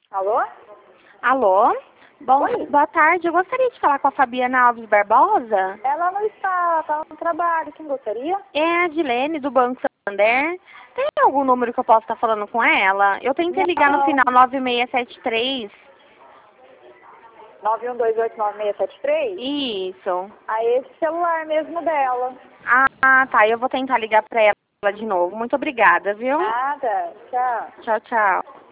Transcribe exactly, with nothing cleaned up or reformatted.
Alô? Alô? Bom, Oi. boa tarde. Eu gostaria de falar com a Fabiana Alves Barbosa. Ela não está, está no trabalho. Quem gostaria? É a Dilene, do Banco Santander. Tem algum número que eu possa estar falando com ela? Eu tentei ligar no Não. final nove seis sete três. nove um dois oito nove seis sete três? Isso. A esse celular mesmo dela. Ah, tá. Eu vou tentar ligar para ela de novo. Muito obrigada, viu? Nada. Tchau. Tchau, tchau.